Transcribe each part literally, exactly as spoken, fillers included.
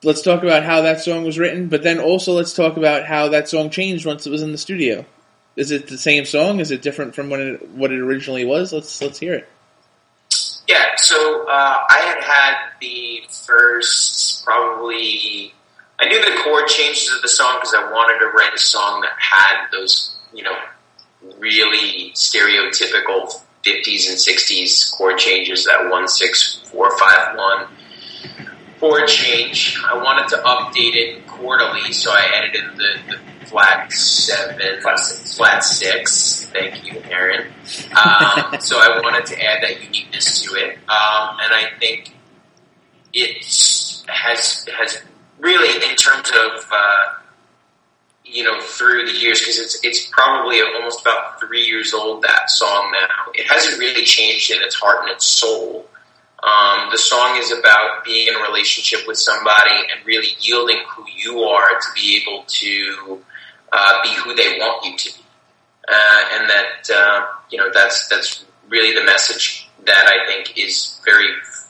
let's talk about how that song was written, but then also let's talk about how that song changed once it was in the studio. Is it the same song? Is it different from when it, what it originally was? Let's let's hear it. Yeah, so uh, I had had the first probably... I knew the chord changes of the song because I wanted to write a song that had those, you know, really stereotypical fifties and sixties chord changes, that one six four five one chord change. I wanted to update it quarterly, so I edited the, the flat seven, flat six. flat six. Thank you, Aaron. Um, so I wanted to add that uniqueness to it, um, and I think it has has really, in terms of uh, you know, through the years, because it's it's probably almost about three years old, that song now. It hasn't really changed in its heart and its soul. Um, the song is about being in a relationship with somebody and really yielding who you are to be able to uh, be who they want you to be, uh, and that uh, you know that's that's really the message that I think is very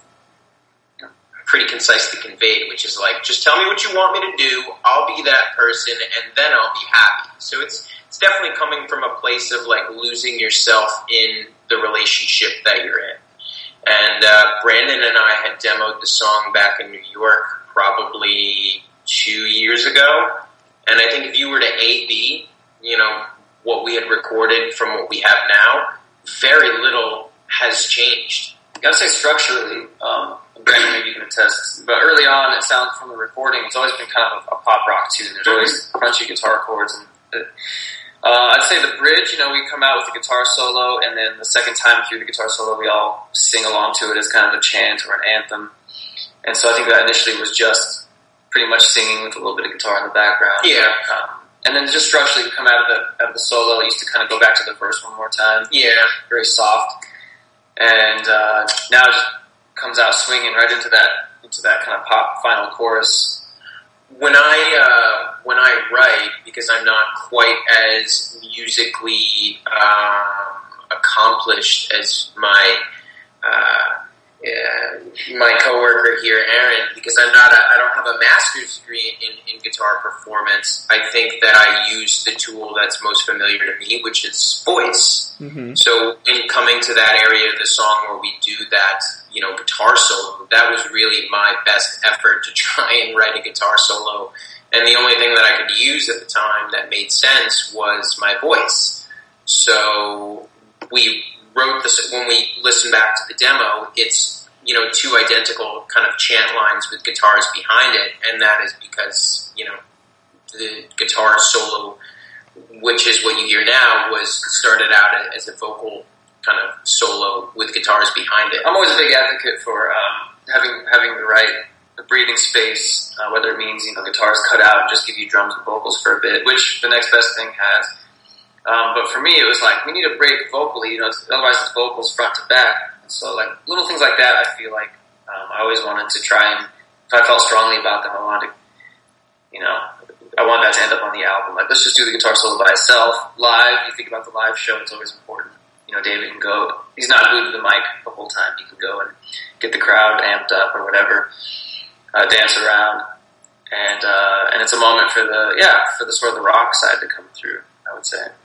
pretty concisely conveyed, which is like, just tell me what you want me to do, I'll be that person, and then I'll be happy. So it's it's definitely coming from a place of like losing yourself in the relationship that you're in. And uh, Brandon and I had demoed the song back in New York probably two years ago, and I think if you were to A B, you know, what we had recorded from what we have now, very little has changed. I gotta say structurally, um, Brandon, maybe you can attest, but early on, it sounds from the recording, it's always been kind of a, a pop rock tune. There's always crunchy guitar chords. And uh, I'd say the bridge, you know, we come out with the guitar solo, and then the second time through the guitar solo, we all sing along to it as kind of a chant or an anthem. And so I think that initially was just pretty much singing with a little bit of guitar in the background. Yeah. Um, and then just structurally come out of the out of the solo, it used to kind of go back to the verse one more time. Yeah. Very soft. And uh, now it just comes out swinging right into that into that kind of pop final chorus. When I uh, when I write, because I'm not quite as musically um, accomplished as my uh, uh, my coworker here, Aaron, because I'm not a, I don't have a master's degree in, in guitar performance. I think that I use the tool that's most familiar to me, which is voice. Mm-hmm. So in coming to that area of the song where we do that, you know, guitar solo, that was really my best effort to try and write a guitar solo. And the only thing that I could use at the time that made sense was my voice. So we wrote this, when we listen back to the demo, it's, you know, two identical kind of chant lines with guitars behind it, and that is because, you know, the guitar solo, which is what you hear now, was started out as a vocal kind of solo with guitars behind it. I'm always a big advocate for um, having having the right the breathing space, uh, whether it means, you know, guitars cut out and just give you drums and vocals for a bit, which the Next Best Thing has. Um, but for me, it was like, we need a break vocally, you know, it's, otherwise it's vocals front to back. And so, like, little things like that, I feel like um, I always wanted to try and, if I felt strongly about them, I wanted to, you know, I want that to end up on the album. Like, let's just do the guitar solo by itself. Live, you think about the live show, it's always important. You know, David can go, he's not glued to the mic the whole time. He can go and get the crowd amped up or whatever, uh, dance around. And, uh, and it's a moment for the, yeah, for the sort of the rock side to come through, I would say.